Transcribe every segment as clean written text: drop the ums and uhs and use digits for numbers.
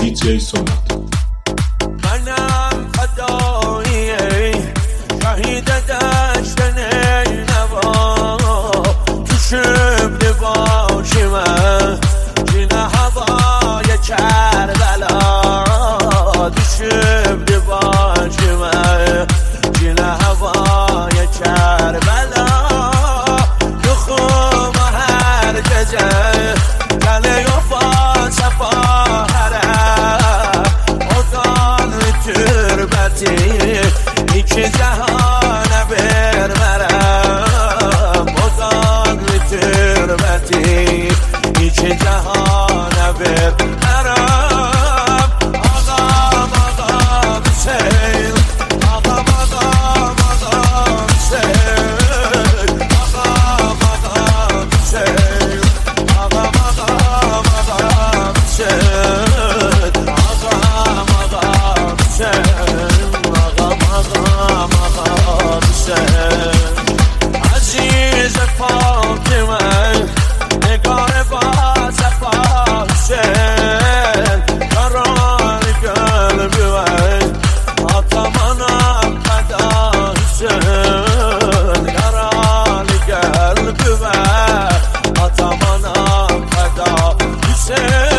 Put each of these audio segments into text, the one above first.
DJ سونات. منم فدایی شهید دشت نینوا، تو شبل باشی من جین هوای کربلا، تو شبل باشی من جین هوای کربلا، تو خوب هر گجه گله و فاسفا ای که جهان برمرم بازان تربتی، ای که جهان برمرم. آقام آقام سیل، آقام آقام آقام سیل، آقام آقام سیل، آقام آقام آقام سیل، آقام آقام سیل. عزیز پاک من نگار باز پاسن، قرار قلب من آتمانم فداشن، قرار قلب من آتمانم فداشن.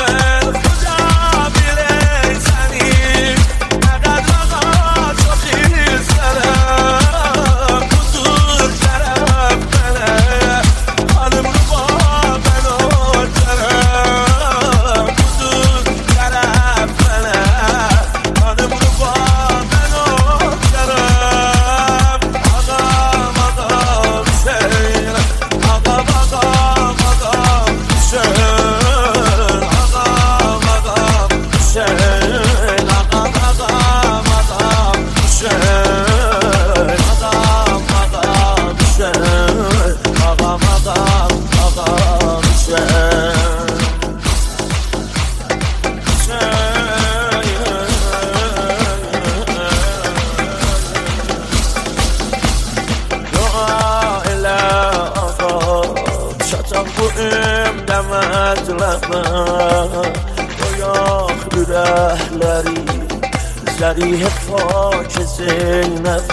زریح پاک زینب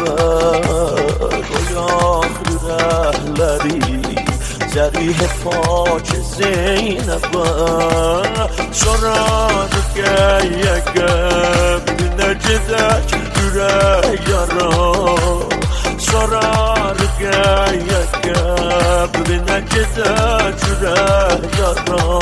گیاه رهلری، زریح پاک زینب سراد گیگم نجدک جوره یارا، سراد گیگم نجدک جوره یارا.